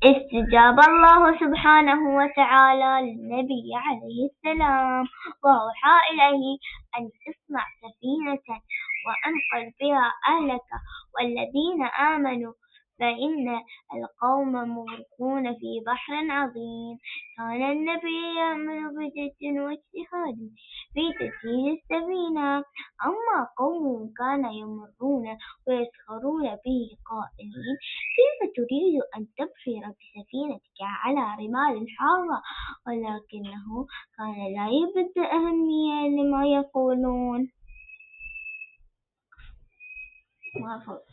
استجاب الله سبحانه وتعالى للنبي عليه السلام وأوحى إليه أن اصنع سفينة وأنقذ بها أهلك والذين آمنوا فإن القوم مغرقون في بحر عظيم. كان النبي يعمل بجد واجتهاد في تسيير السفينة، أما قوم كان يمرون ويسخرون به قائلين كيف تريد أن تبحر بسفينتك على رمال حارة، ولكنه كان لا يبدي أهمية لما يقولون.